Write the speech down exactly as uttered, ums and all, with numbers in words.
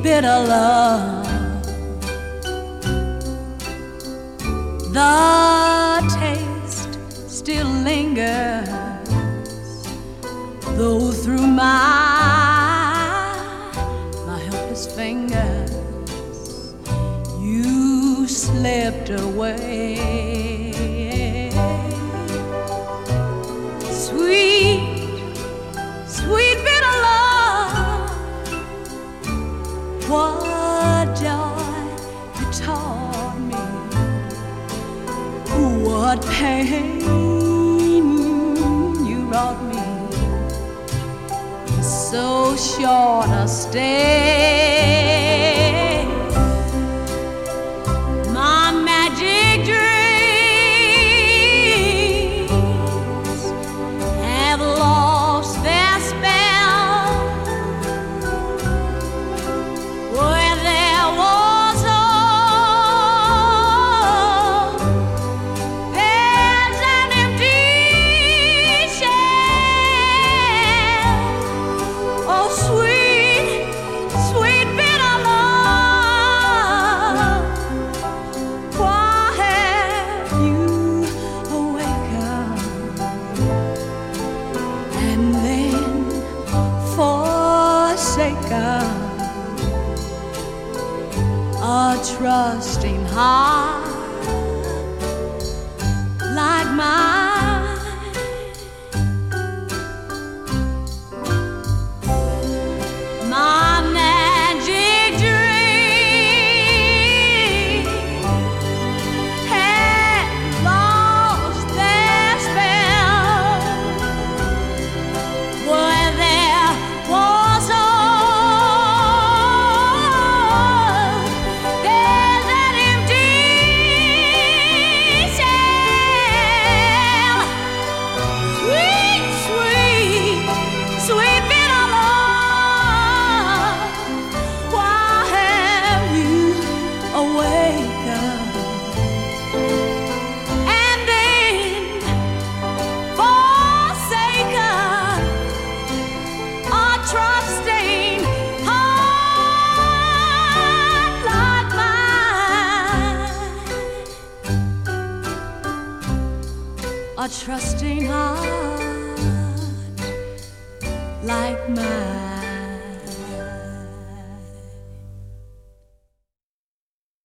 bitter love. The taste still lingers, though through my, my helpless fingers you slipped away. Sweet, sweet bitter love, what joy you taught me, what pain you brought me. So short a stay, my magic dreams have lost their spell. Where there was hope, there's an empty shell. Oh, sweet, sweet bitter love, why have you awakened and then forsaken a trusting heart like mine? My magic dream had lost their spell. Where there was hope, there's an empty shell. Sweet, sweet, sweet bitter love, why have you awakened and then forsaken a trusting heart like mine? A trusting heart like mine.